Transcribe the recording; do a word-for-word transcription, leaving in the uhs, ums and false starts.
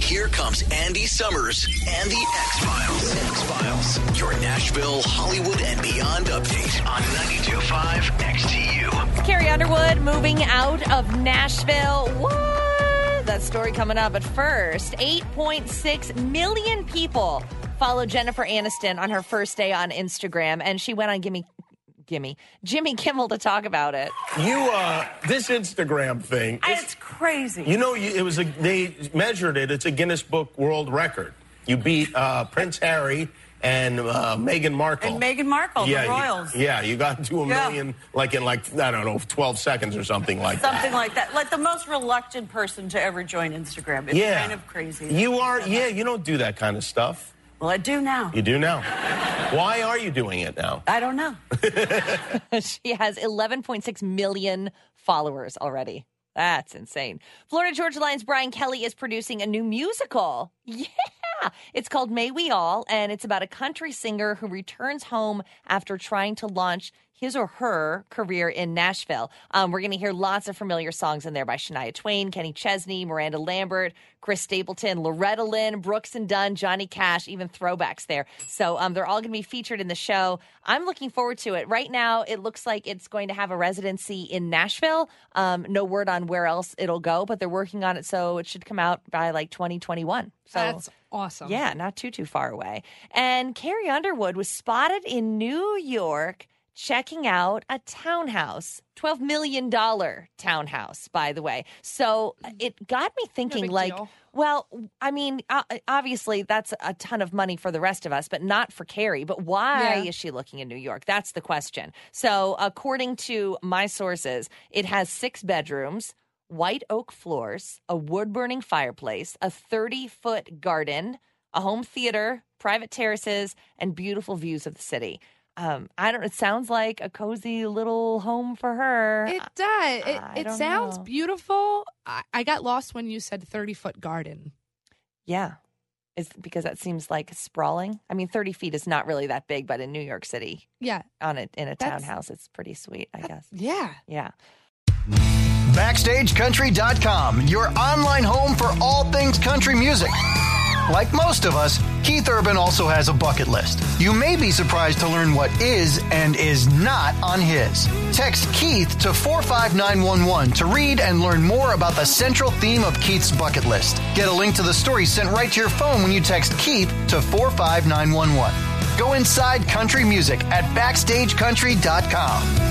Here comes Andy Summers and the X-Files. X-Files, your Nashville, Hollywood, and beyond update on ninety-two point five X T U. Carrie Underwood moving out of Nashville. What? That story coming up. But first, eight point six million people follow Jennifer Aniston on her first day on Instagram, and she went on Gimme, Gimme, Jimmy Kimmel to talk about it. You, uh, this Instagram thing. It's, it's crazy. You know, you, it was a, they measured it. It's a Guinness Book World Record. You beat uh, Prince Harry and uh, Meghan Markle. And Meghan Markle, yeah, the royals. You, yeah, you got to a Yeah. million, like in like, I don't know, twelve seconds or something like that. Something like that. Like the most reluctant person to ever join Instagram. It's Yeah. kind of crazy. You are, yeah, you don't do that kind of stuff. Well, I do now. You do now. Why are you doing it now? I don't know. She has eleven point six million followers already. That's insane. Florida Georgia Line's Brian Kelly is producing a new musical. Yeah. It's called May We All, and it's about a country singer who returns home after trying to launch his or her career in Nashville. Um, we're going to hear lots of familiar songs in there by Shania Twain, Kenny Chesney, Miranda Lambert, Chris Stapleton, Loretta Lynn, Brooks and Dunn, Johnny Cash, even throwbacks there. So um, they're all going to be featured in the show. I'm looking forward to it. Right now, it looks like it's going to have a residency in Nashville. Um, no word on where else it'll go, but they're working on it, so it should come out by like twenty twenty-one. So That's awesome. yeah, not too, too far away. And Carrie Underwood was spotted in New York checking out a townhouse, twelve million dollars townhouse, by the way. So it got me thinking, big like, deal. well, I mean, uh, obviously that's a ton of money for the rest of us, but not for Carrie. But why Yeah. is she looking in New York? That's the question. So according to my sources, it has six bedrooms, white oak floors, a wood-burning fireplace, a thirty-foot garden, a home theater, private terraces, and beautiful views of the city. Um, I don't. It sounds like a cozy little home for her. It does. It, I it don't sounds know. beautiful. I, I got lost when you said thirty-foot garden. Yeah, it's because that seems like sprawling. I mean, thirty feet is not really that big, but in New York City, Yeah. on a in a That's- townhouse, it's pretty sweet, I guess. Yeah. Yeah. Backstage Country dot com, your online home for all things country music. Like most of us, Keith Urban also has a bucket list. You may be surprised to learn what is and is not on his. Text Keith to four five nine one one to read and learn more about the central theme of Keith's bucket list. Get a link to the story sent right to your phone when you text Keith to four five nine one one. Go inside country music at Backstage Country dot com.